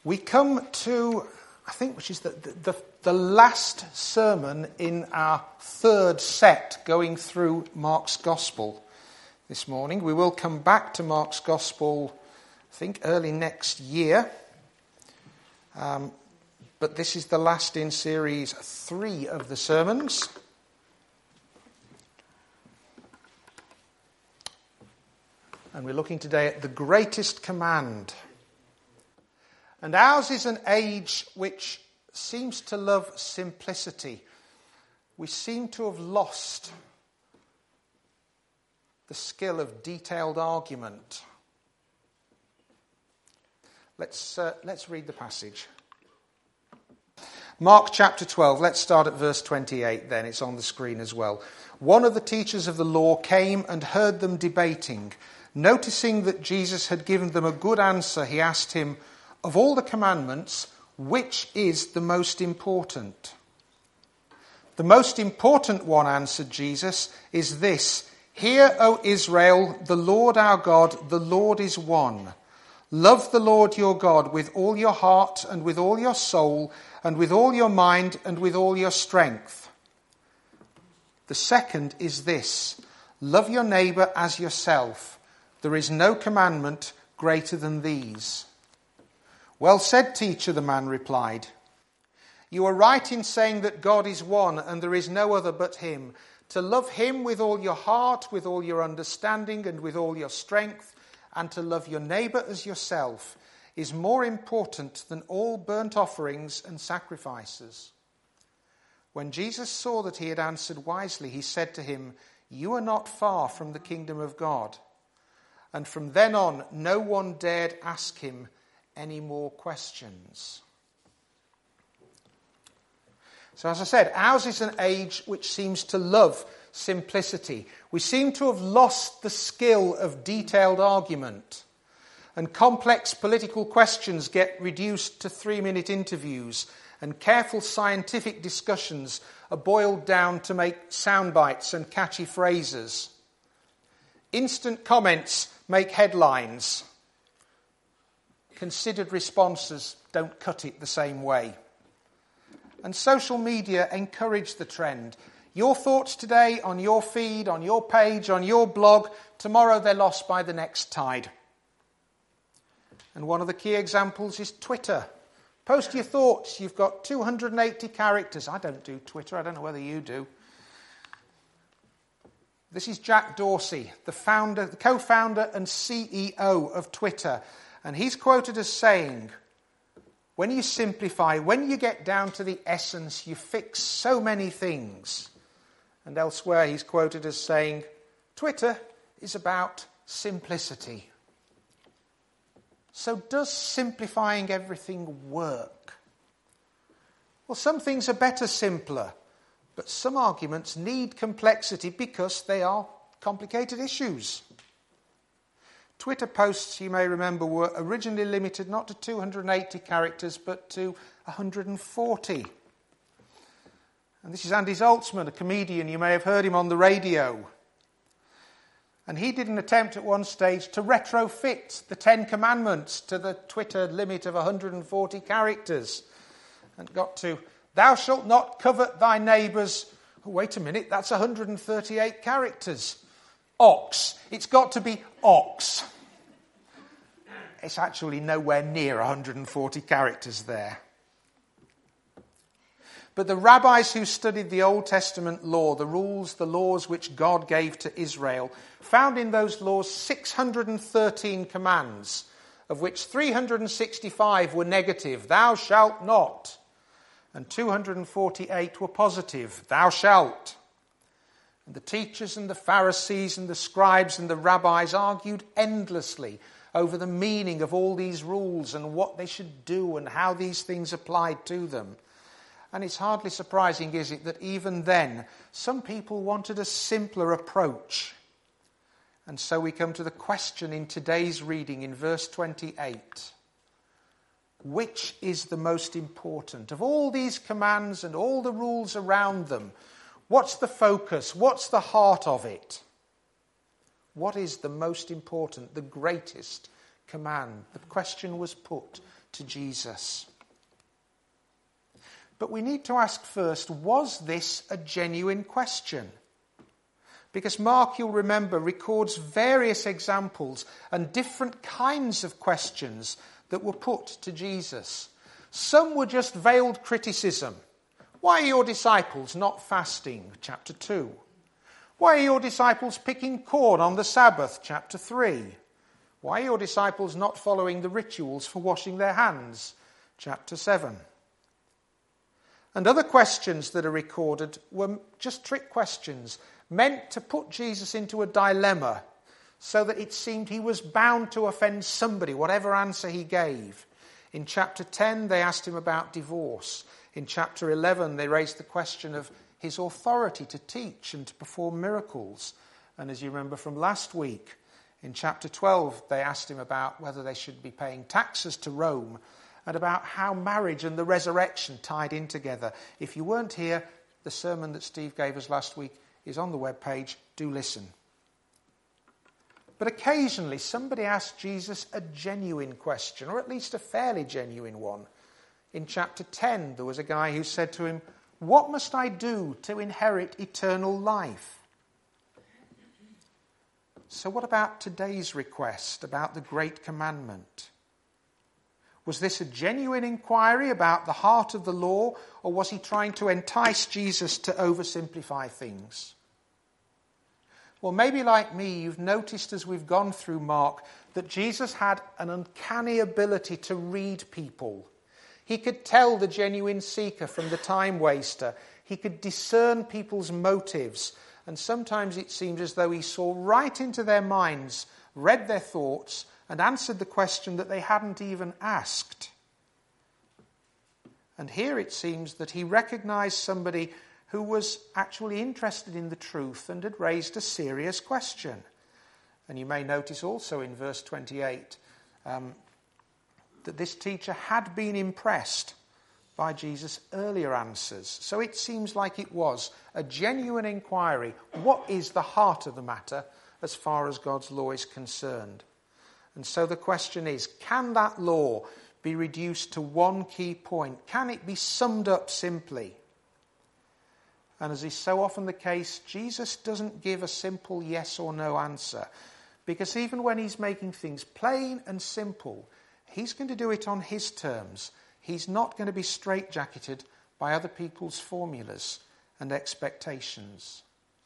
We come to, I think, which is the last sermon in our third set going through Mark's Gospel this morning. We will come back to Mark's Gospel, I think, early next year. But this is the last in series 3 of the sermons. And we're looking today at the greatest command. And ours is an age which seems to love simplicity. We seem to have lost the skill of detailed argument. Let's read the passage. Mark chapter 12, let's start at verse 28 then, it's on the screen as well. One of the teachers of the law came and heard them debating. Noticing that Jesus had given them a good answer, he asked him, "Of all the commandments, which is the most important?" "The most important one," answered Jesus, "is this, Hear, O Israel, the Lord our God, the Lord is one. Love the Lord your God with all your heart and with all your soul and with all your mind and with all your strength. The second is this, love your neighbour as yourself. There is no commandment greater than these." "Well said, teacher," the man replied. "You are right in saying that God is one and there is no other but him. To love him with all your heart, with all your understanding and with all your strength, and to love your neighbour as yourself is more important than all burnt offerings and sacrifices." When Jesus saw that he had answered wisely, he said to him, "You are not far from the kingdom of God." And from then on, no one dared ask him any more questions. So as I said, ours is an age which seems to love simplicity. We seem to have lost the skill of detailed argument. And complex political questions get reduced to 3-minute interviews, and careful scientific discussions are boiled down to make sound bites and catchy phrases. Instant comments make headlines. Considered responses don't cut it the same way. And social media encourage the trend. Your thoughts today on your feed, on your page, on your blog, tomorrow they're lost by the next tide. And one of the key examples is Twitter. Post your thoughts. You've got 280 characters. I don't do Twitter. I don't know whether you do. This is Jack Dorsey, the co-founder and CEO of Twitter. And he's quoted as saying, "When you simplify, when you get down to the essence, you fix so many things." And elsewhere he's quoted as saying, "Twitter is about simplicity." So does simplifying everything work? Well, some things are better simpler. But some arguments need complexity because they are complicated issues. Twitter posts, you may remember, were originally limited not to 280 characters, but to 140. And this is Andy Zaltzman, a comedian. You may have heard him on the radio. And he did an attempt at one stage to retrofit the 10 Commandments to the Twitter limit of 140 characters. And got to, "Thou shalt not covet thy neighbour's..." Oh, wait a minute, that's 138 characters. Ox. It's got to be ox. It's actually nowhere near 140 characters there. But the rabbis who studied the Old Testament law, the rules, the laws which God gave to Israel, found in those laws 613 commands, of which 365 were negative, "Thou shalt not." And 248 were positive, "Thou shalt." And the teachers and the Pharisees and the scribes and the rabbis argued endlessly over the meaning of all these rules and what they should do and how these things applied to them. And it's hardly surprising, is it, that even then some people wanted a simpler approach. And so we come to the question in today's reading in verse 28. Which is the most important? Of all these commands and all the rules around them, what's the focus? What's the heart of it? What is the most important, the greatest command? The question was put to Jesus. But we need to ask first, was this a genuine question? Because Mark, you'll remember, records various examples and different kinds of questions that were put to Jesus. Some were just veiled criticism. Why are your disciples not fasting? Chapter 2. Why are your disciples picking corn on the Sabbath? Chapter 3. Why are your disciples not following the rituals for washing their hands? Chapter 7. And other questions that are recorded were just trick questions, meant to put Jesus into a dilemma so that it seemed he was bound to offend somebody, whatever answer he gave. In chapter 10, they asked him about divorce. In chapter 11, they raised the question of his authority to teach and to perform miracles. And as you remember from last week, in chapter 12, they asked him about whether they should be paying taxes to Rome and about how marriage and the resurrection tied in together. If you weren't here, the sermon that Steve gave us last week is on the webpage. Do listen. But occasionally somebody asked Jesus a genuine question, or at least a fairly genuine one. In chapter 10, there was a guy who said to him, "What must I do to inherit eternal life?" So what about today's request about the Great Commandment? Was this a genuine inquiry about the heart of the law, or was he trying to entice Jesus to oversimplify things? Well, maybe like me, you've noticed as we've gone through Mark that Jesus had an uncanny ability to read people. He could tell the genuine seeker from the time waster. He could discern people's motives. And sometimes it seems as though he saw right into their minds, read their thoughts, and answered the question that they hadn't even asked. And here it seems that he recognized somebody who was actually interested in the truth and had raised a serious question. And you may notice also in verse 28 that this teacher had been impressed by Jesus' earlier answers. So it seems like it was a genuine inquiry. What is the heart of the matter as far as God's law is concerned? And so the question is, can that law be reduced to one key point? Can it be summed up simply? And as is so often the case, Jesus doesn't give a simple yes or no answer. Because even when he's making things plain and simple, he's going to do it on his terms. He's not going to be straitjacketed by other people's formulas and expectations.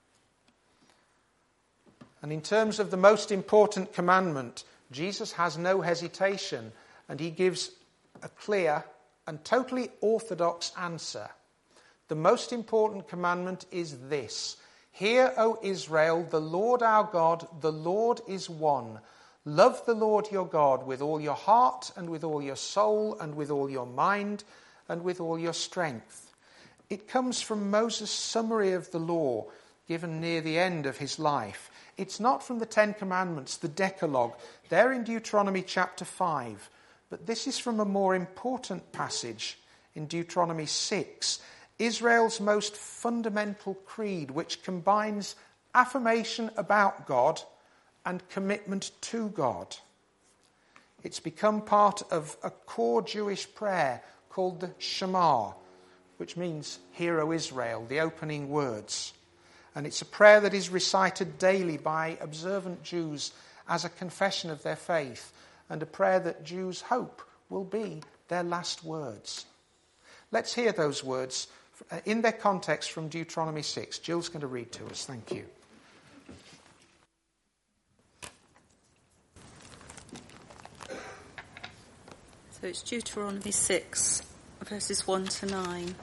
And in terms of the most important commandment, Jesus has no hesitation, and he gives a clear and totally orthodox answer. The most important commandment is this: "Hear, O Israel, the Lord our God, the Lord is one. Love the Lord your God with all your heart and with all your soul and with all your mind and with all your strength." It comes from Moses' summary of the law given near the end of his life. It's not from the Ten Commandments, the Decalogue. They're in Deuteronomy chapter 5. But this is from a more important passage in Deuteronomy 6, Israel's most fundamental creed, which combines affirmation about God and commitment to God. It's become part of a core Jewish prayer called the Shema, which means, "Hear, O Israel," the opening words. And it's a prayer that is recited daily by observant Jews as a confession of their faith, and a prayer that Jews hope will be their last words. Let's hear those words in their context from Deuteronomy 6. Jill's going to read to us. Thank you. So it's Deuteronomy 6, verses 1 to 9.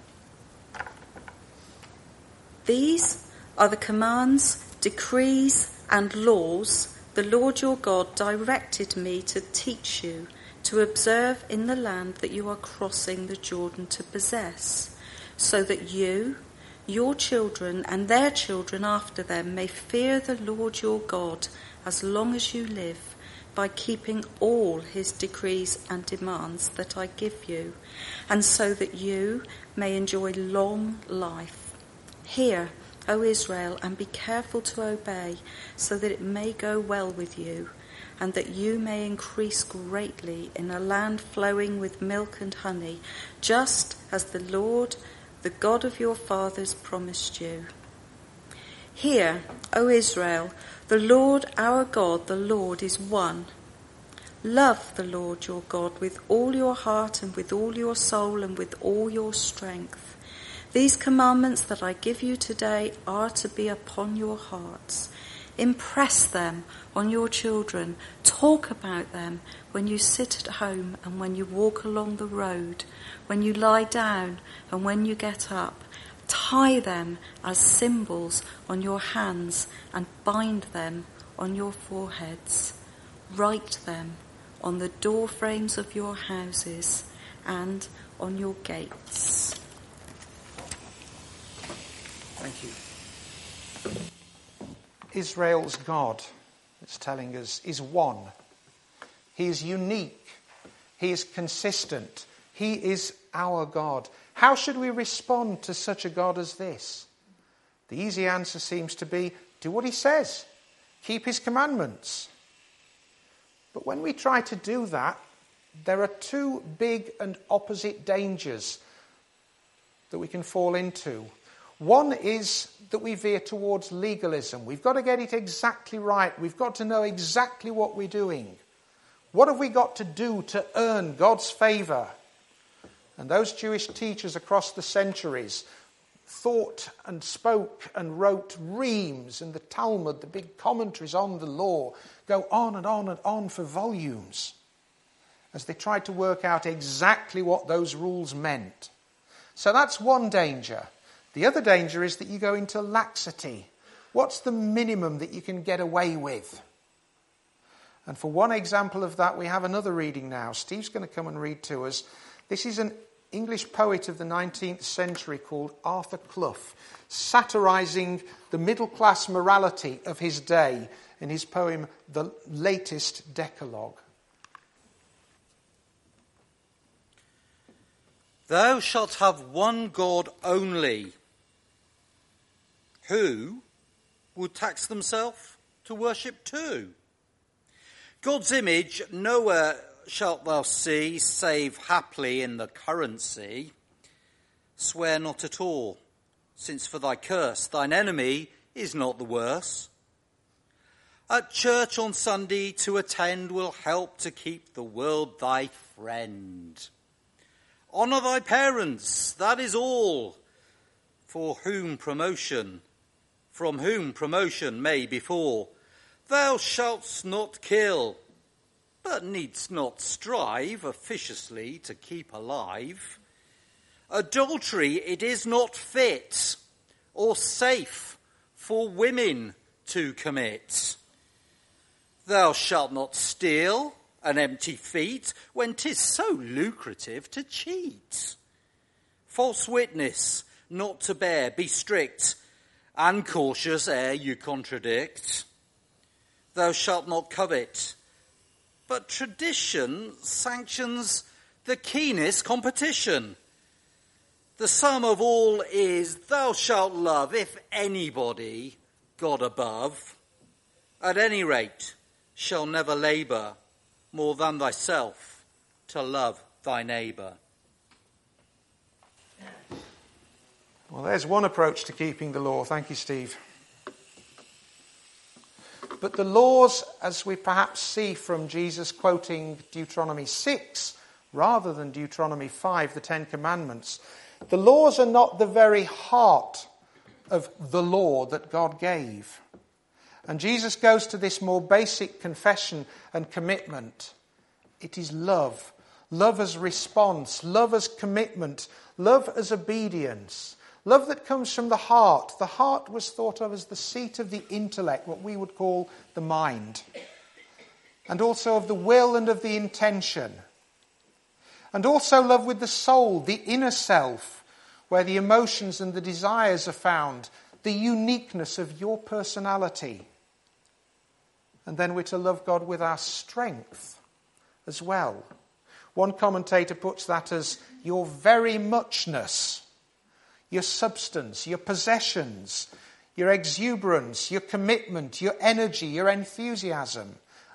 These are the commands, decrees, and laws the Lord your God directed me to teach you, to observe in the land that you are crossing the Jordan to possess, so that you, your children, and their children after them may fear the Lord your God as long as you live, by keeping all his decrees and demands that I give you, and so that you may enjoy long life. Hear, O Israel, and be careful to obey, so that it may go well with you, and that you may increase greatly in a land flowing with milk and honey, just as the Lord, the God of your fathers, promised you. Hear, O Israel, the Lord our God, the Lord is one. Love the Lord your God with all your heart and with all your soul and with all your strength. These commandments that I give you today are to be upon your hearts. Impress them on your children. Talk about them when you sit at home and when you walk along the road, when you lie down and when you get up. Tie them as symbols on your hands and bind them on your foreheads. Write them on the door frames of your houses and on your gates. Thank you. Israel's God, it's telling us, is one. He is unique. He is consistent. He is our God. How should we respond to such a God as this? The easy answer seems to be, do what he says. Keep his commandments. But when we try to do that, there are two big and opposite dangers that we can fall into. One is that we veer towards legalism. We've got to get it exactly right. We've got to know exactly what we're doing. What have we got to do to earn God's favour? And those Jewish teachers across the centuries thought and spoke and wrote reams, and the Talmud, the big commentaries on the law, go on and on and on for volumes as they tried to work out exactly what those rules meant. So that's one danger. The other danger is that you go into laxity. What's the minimum that you can get away with? And for one example of that, we have another reading now. Steve's going to come and read to us. This is an English poet of the 19th century called Arthur Clough, satirising the middle-class morality of his day in his poem, The Latest Decalogue. Thou shalt have one God only. Who would tax themselves to worship two? God's image nowhere shalt thou see, save haply in the currency. Swear not at all, since for thy curse thine enemy is not the worse. At church on Sunday to attend will help to keep the world thy friend. Honour thy parents, that is all, from whom promotion may befall. Thou shalt not kill, but needst not strive officiously to keep alive. Adultery it is not fit or safe for women to commit. Thou shalt not steal an empty feet when 'tis so lucrative to cheat. False witness not to bear, be strict and cautious ere you contradict. Thou shalt not covet, but tradition sanctions the keenest competition. The sum of all is thou shalt love, if anybody, God above. At any rate, shall never labour more than thyself to love thy neighbour. Well, there's one approach to keeping the law. Thank you, Steve. But the laws, as we perhaps see from Jesus quoting Deuteronomy 6 rather than Deuteronomy 5, the Ten Commandments, the laws are not the very heart of the law that God gave. And Jesus goes to this more basic confession and commitment. It is love. Love as response. Love as commitment. Love as obedience. Love that comes from the heart. The heart was thought of as the seat of the intellect, what we would call the mind. And also of the will and of the intention. And also love with the soul, the inner self, where the emotions and the desires are found. The uniqueness of your personality. And then we're to love God with our strength as well. One commentator puts that as your very muchness, your substance, your possessions, your exuberance, your commitment, your energy, your enthusiasm,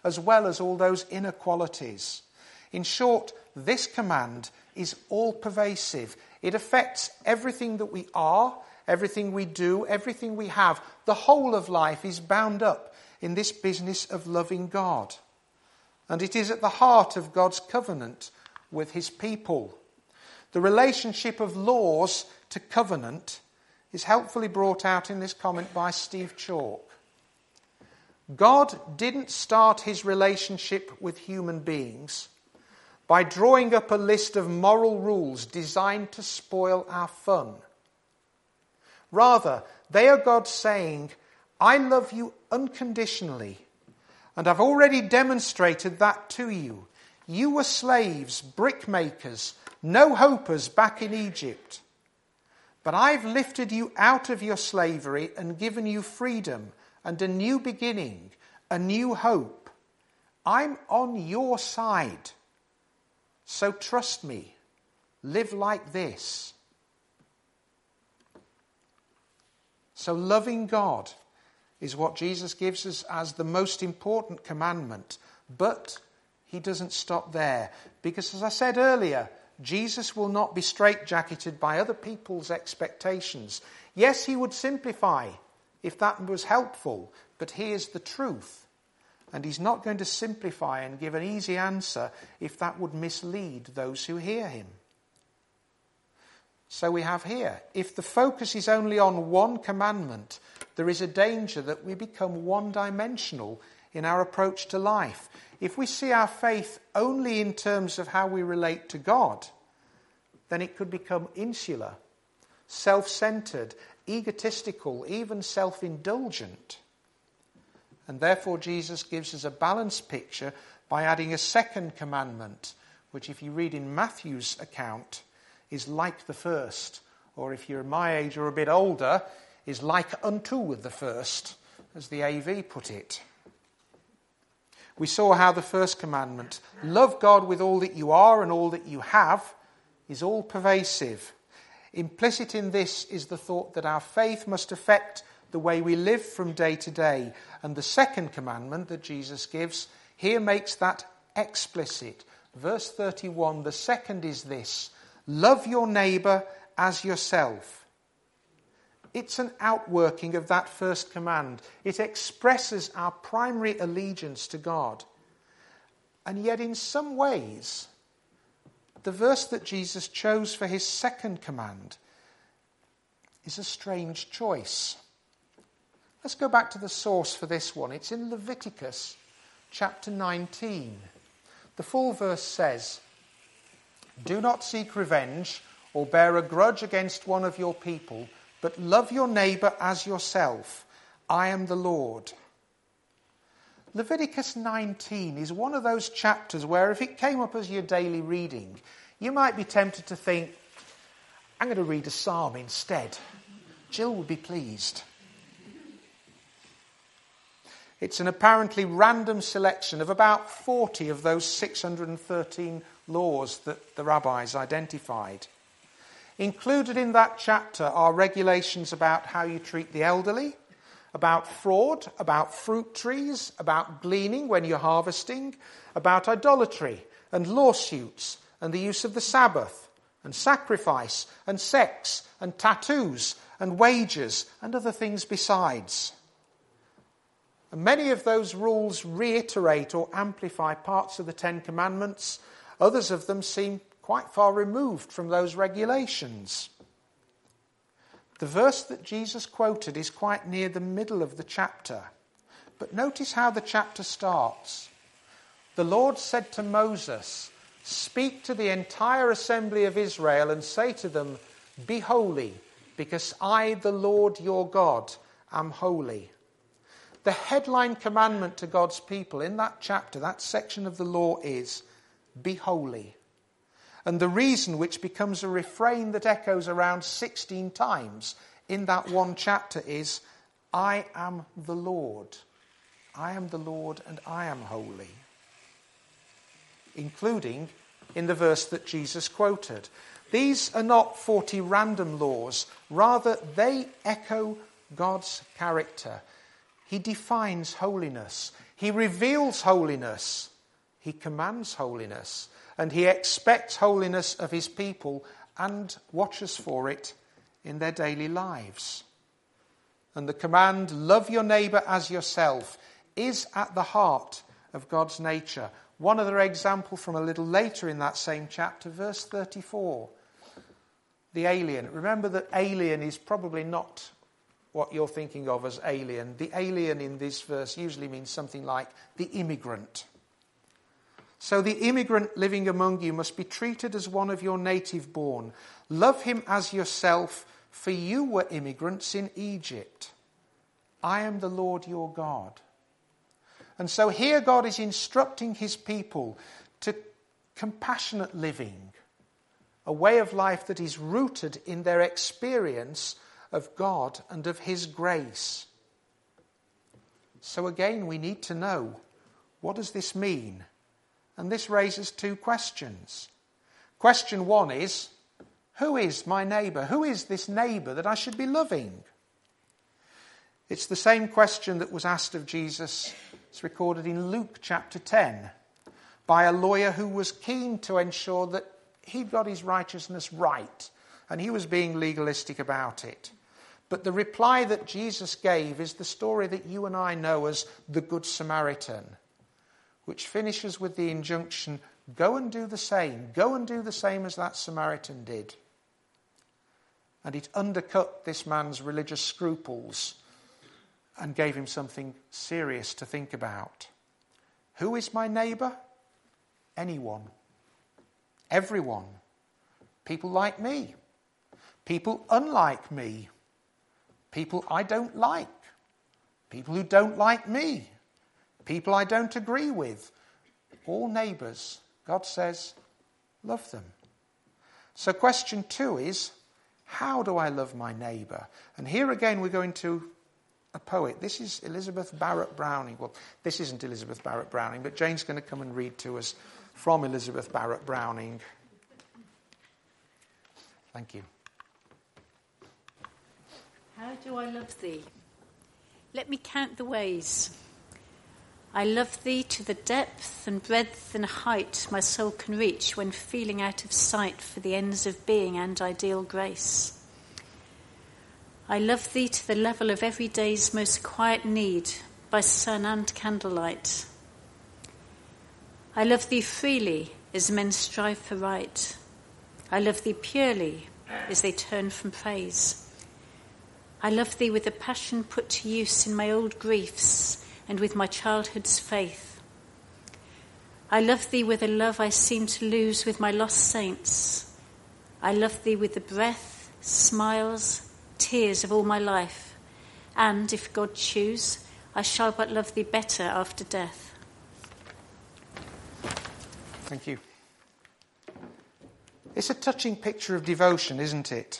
as well as all those inner qualities. In short, this command is all-pervasive. It affects everything that we are, everything we do, everything we have. The whole of life is bound up in this business of loving God. And it is at the heart of God's covenant with his people. The relationship of laws to covenant is helpfully brought out in this comment by Steve Chalk. God didn't start his relationship with human beings by drawing up a list of moral rules designed to spoil our fun. Rather, they are God saying, I love you unconditionally, and I've already demonstrated that to you. You were slaves, brickmakers, no-hopers back in Egypt. But I've lifted you out of your slavery and given you freedom and a new beginning, a new hope. I'm on your side. So trust me. Live like this. So loving God is what Jesus gives us as the most important commandment. But he doesn't stop there. Because as I said earlier, Jesus will not be straitjacketed by other people's expectations. Yes, he would simplify if that was helpful, but here's the truth. And he's not going to simplify and give an easy answer if that would mislead those who hear him. So we have here, if the focus is only on one commandment, there is a danger that we become one-dimensional in our approach to life. If we see our faith only in terms of how we relate to God, then it could become insular, self-centered, egotistical, even self-indulgent. And therefore Jesus gives us a balanced picture by adding a second commandment, which if you read in Matthew's account, is like the first. Or if you're my age or a bit older, is like unto the first, as the AV put it. We saw how the first commandment, love God with all that you are and all that you have, is all pervasive. Implicit in this is the thought that our faith must affect the way we live from day to day. And the second commandment that Jesus gives here makes that explicit. Verse 31, the second is this, love your neighbour as yourself. It's an outworking of that first command. It expresses our primary allegiance to God. And yet in some ways, the verse that Jesus chose for his second command is a strange choice. Let's go back to the source for this one. It's in Leviticus chapter 19. The full verse says, do not seek revenge or bear a grudge against one of your people, but love your neighbour as yourself. I am the Lord. Leviticus 19 is one of those chapters where if it came up as your daily reading, you might be tempted to think, I'm going to read a psalm instead. Jill would be pleased. It's an apparently random selection of about 40 of those 613 laws that the rabbis identified. Included in that chapter are regulations about how you treat the elderly, about fraud, about fruit trees, about gleaning when you're harvesting, about idolatry and lawsuits and the use of the Sabbath and sacrifice and sex and tattoos and wages and other things besides. And many of those rules reiterate or amplify parts of the Ten Commandments. Others of them seem quite far removed from those regulations. The verse that Jesus quoted is quite near the middle of the chapter. But notice how the chapter starts. The Lord said to Moses, speak to the entire assembly of Israel and say to them, be holy, because I, the Lord your God, am holy. The headline commandment to God's people in that chapter, that section of the law is, be holy. And the reason, which becomes a refrain that echoes around 16 times in that one chapter, is, I am the Lord. I am the Lord and I am holy. Including in the verse that Jesus quoted. These are not 40 random laws. Rather, they echo God's character. He defines holiness. He reveals holiness. He commands holiness. And he expects holiness of his people and watches for it in their daily lives. And the command, love your neighbour as yourself, is at the heart of God's nature. One other example from a little later in that same chapter, verse 34. The alien. Remember that alien is probably not what you're thinking of as alien. The alien in this verse usually means something like the immigrant. So the immigrant living among you must be treated as one of your native born. Love him as yourself, for you were immigrants in Egypt. I am the Lord your God. And so here God is instructing his people to compassionate living, a way of life that is rooted in their experience of God and of his grace. So again, we need to know, what does this mean? And this raises two questions. Question one is, who is my neighbour? Who is this neighbour that I should be loving? It's the same question that was asked of Jesus. It's recorded in Luke chapter 10 by a lawyer who was keen to ensure that he'd got his righteousness right, and he was being legalistic about it. But the reply that Jesus gave is the story that you and I know as the Good Samaritan, which finishes with the injunction, go and do the same. Go and do the same as that Samaritan did. And it undercut this man's religious scruples and gave him something serious to think about. Who is my neighbour? Anyone. Everyone. People like me. People unlike me. People I don't like. People who don't like me. People I don't agree with. All neighbours. God says, love them. So question 2 is, how do I love my neighbour? And here again we're going to a poet. This is Elizabeth Barrett Browning. Well, this isn't Elizabeth Barrett Browning, but Jane's going to come and read to us from Elizabeth Barrett Browning. Thank you. How do I love thee? Let me count the ways. I love thee to the depth and breadth and height my soul can reach when feeling out of sight for the ends of being and ideal grace. I love thee to the level of every day's most quiet need by sun and candlelight. I love thee freely as men strive for right. I love thee purely as they turn from praise. I love thee with a passion put to use in my old griefs and with my childhood's faith. I love thee with a love I seem to lose with my lost saints. I love thee with the breath, smiles, tears of all my life. And, if God choose, I shall but love thee better after death. Thank you. It's a touching picture of devotion, isn't it?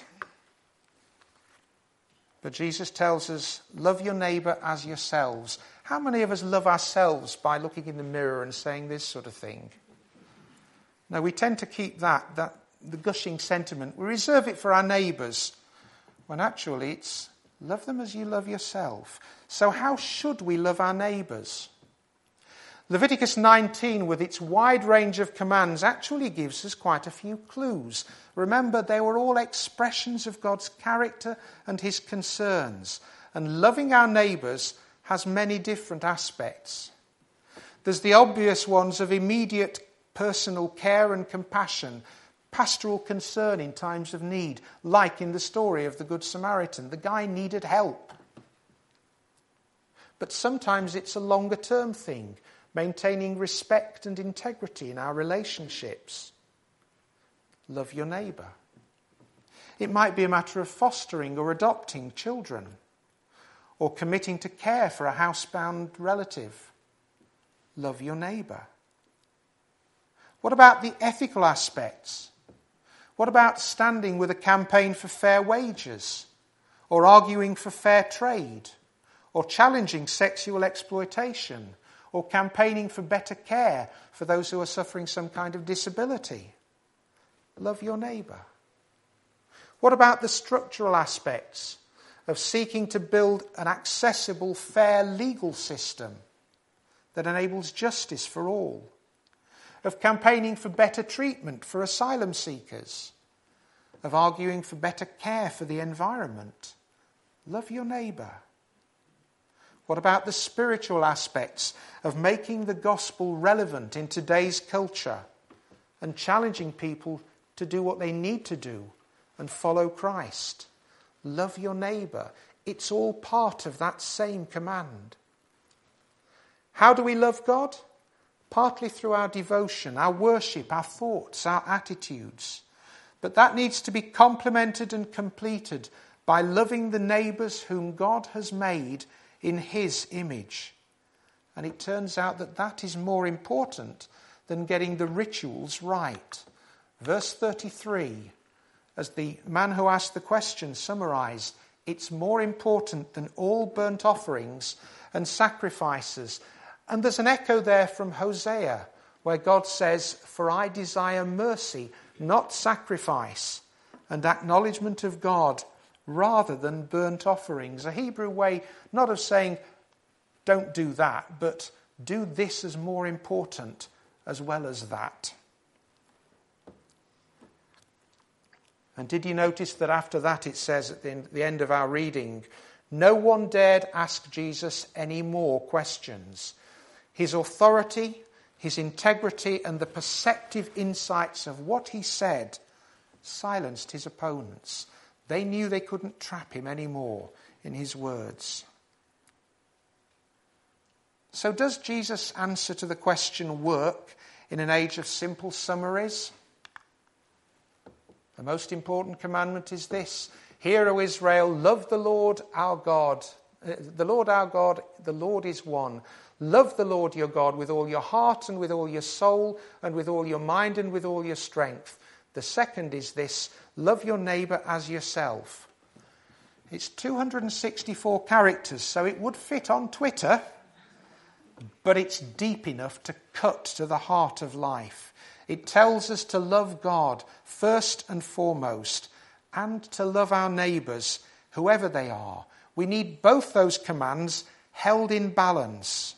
But Jesus tells us, love your neighbour as yourselves. How many of us love ourselves by looking in the mirror and saying this sort of thing? Now, we tend to keep the gushing sentiment. We reserve it for our neighbours, when actually it's love them as you love yourself. So how should we love our neighbours? Leviticus 19, with its wide range of commands, actually gives us quite a few clues. Remember, they were all expressions of God's character and his concerns. And loving our neighbours has many different aspects. There's the obvious ones of immediate personal care and compassion, pastoral concern in times of need, like in the story of the Good Samaritan. The guy needed help. But sometimes it's a longer term thing, maintaining respect and integrity in our relationships. Love your neighbour. It might be a matter of fostering or adopting children, or committing to care for a housebound relative. Love your neighbour. What about the ethical aspects? What about standing with a campaign for fair wages, or arguing for fair trade, or challenging sexual exploitation, or campaigning for better care for those who are suffering some kind of disability? Love your neighbour. What about the structural aspects of seeking to build an accessible, fair legal system that enables justice for all, of campaigning for better treatment for asylum seekers, of arguing for better care for the environment. Love your neighbour. What about the spiritual aspects of making the gospel relevant in today's culture and challenging people to do what they need to do and follow Christ? Love your neighbour. It's all part of that same command. How do we love God? Partly through our devotion, our worship, our thoughts, our attitudes. But that needs to be complemented and completed by loving the neighbours whom God has made in his image. And it turns out that that is more important than getting the rituals right. Verse 33, as the man who asked the question summarised, it's more important than all burnt offerings and sacrifices. And there's an echo there from Hosea, where God says, "For I desire mercy, not sacrifice, and acknowledgement of God rather than burnt offerings." A Hebrew way not of saying, don't do that, but do this as more important as well as that. And did you notice that after that it says at the end of our reading, no one dared ask Jesus any more questions. His authority, his integrity, and the perceptive insights of what he said silenced his opponents. They knew they couldn't trap him anymore in his words. So does Jesus' answer to the question work in an age of simple summaries? The most important commandment is this: Hear, O Israel, love the Lord our God. The Lord our God, the Lord is one. Love the Lord your God with all your heart and with all your soul and with all your mind and with all your strength. The second is this: love your neighbour as yourself. It's 264 characters, so it would fit on Twitter, but it's deep enough to cut to the heart of life. It tells us to love God first and foremost, and to love our neighbours, whoever they are. We need both those commands held in balance.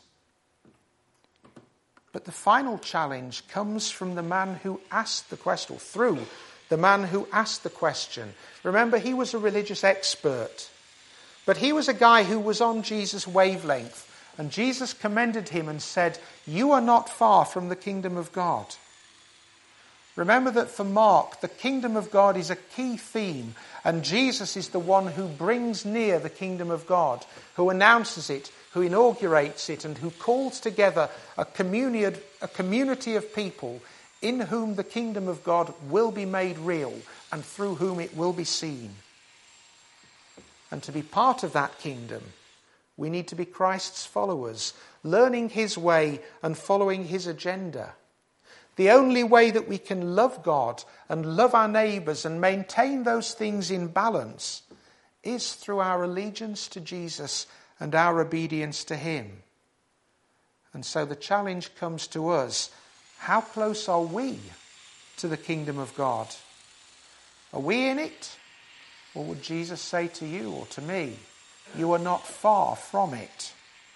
But the final challenge comes from the man who asked the question, or through the man who asked the question. Remember, he was a religious expert, but he was a guy who was on Jesus' wavelength, and Jesus commended him and said, "You are not far from the kingdom of God." Remember that for Mark, the kingdom of God is a key theme, and Jesus is the one who brings near the kingdom of God, who announces it, who inaugurates it, and who calls together a community of people in whom the kingdom of God will be made real and through whom it will be seen. And to be part of that kingdom, we need to be Christ's followers, learning his way and following his agenda. The only way that we can love God and love our neighbours and maintain those things in balance is through our allegiance to Jesus and our obedience to him. And so the challenge comes to us: how close are we to the kingdom of God? Are we in it? Or would Jesus say to you or to me, you are not far from it?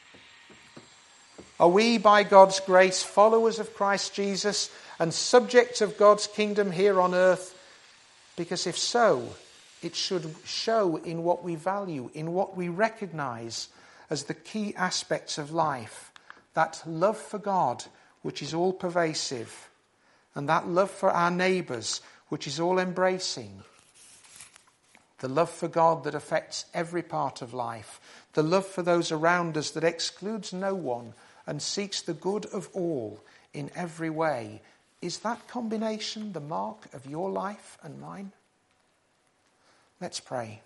Are we, by God's grace, followers of Christ Jesus and subjects of God's kingdom here on earth? Because if so, it should show in what we value, in what we recognise as the key aspects of life. That love for God, which is all pervasive, and that love for our neighbours, which is all embracing. The love for God that affects every part of life. The love for those around us that excludes no one and seeks the good of all in every way. Is that combination the mark of your life and mine? Let's pray.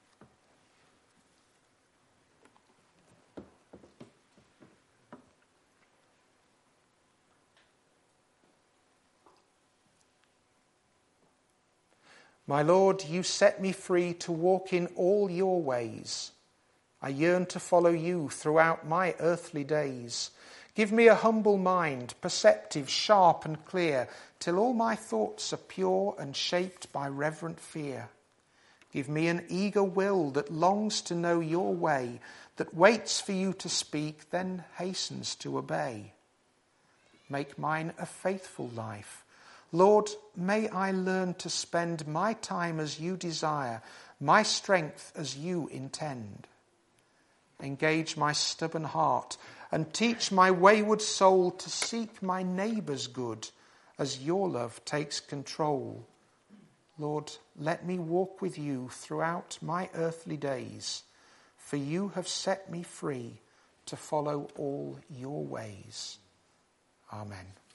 My Lord, you set me free to walk in all your ways. I yearn to follow you throughout my earthly days. Give me a humble mind, perceptive, sharp and clear, till all my thoughts are pure and shaped by reverent fear. Give me an eager will that longs to know your way, that waits for you to speak, then hastens to obey. Make mine a faithful life. Lord, may I learn to spend my time as you desire, my strength as you intend. Engage my stubborn heart and teach my wayward soul to seek my neighbour's good as your love takes control. Lord, let me walk with you throughout my earthly days, for you have set me free to follow all your ways. Amen.